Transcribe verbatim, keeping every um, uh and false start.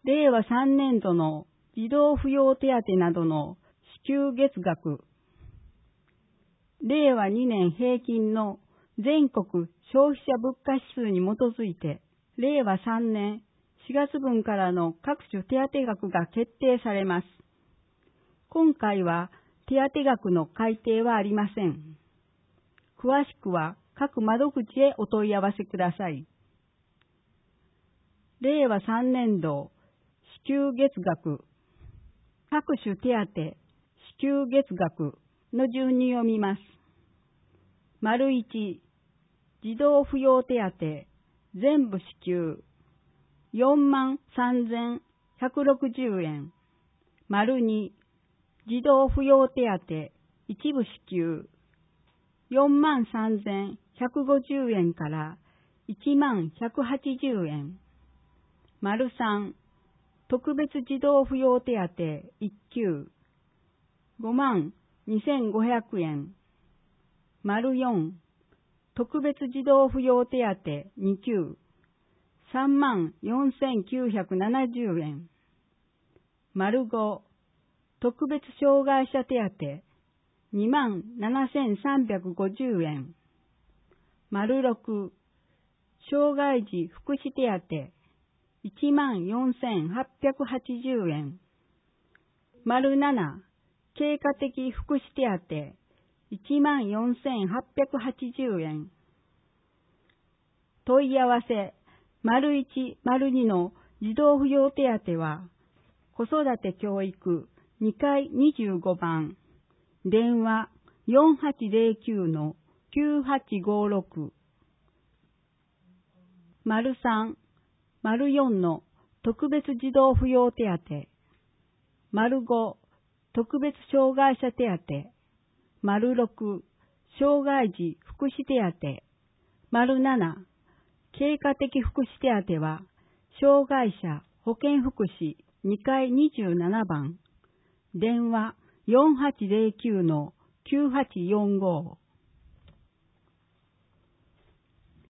れいわさんねんどの児童扶養手当などの支給月額、れいわにねん平均の全国消費者物価指数に基づいて、れいわさんねんしがつぶんからの各種手当額が決定されます。今回は手当額の改定はありません。詳しくは各窓口へお問い合わせください。れいわさんねんど支給月額、各種手当支給月額の順に読みます。丸いち、児童扶養手当全部支給よんまんさんぜんひゃくろくじゅうえん。丸に、児童扶養手当一部支給よんまんさんぜんひゃくごじゅうえんからいちまんひゃくはちじゅうえん。丸さん、特別児童扶養手当いっきゅうごまんにせんごひゃくえん。丸よん、特別児童扶養手当にきゅうさんまんよんせんきゅうひゃくななじゅうえん。丸ご、特別障害者手当にまんななせんさんびゃくごじゅうえん。丸ろく、障害児福祉手当いちまんよんせんはっぴゃくはちじゅうえん。丸なな、経過的福祉手当いちまんよんせんはっぴゃくはちじゅうえん。問い合わせ丸いち、丸にの児童扶養手当は子育て教育にかいにじゅうごばん、電話よんはちゼロきゅうのきゅうはちごろく。丸さん、丸よんの特別児童扶養手当、丸ご、特別障害者手当、丸ろく、障害児福祉手当、丸なな、経過的福祉手当は、障害者保健福祉にかいにじゅうななばん、電話よんはちゼロきゅうのきゅうはちよんご。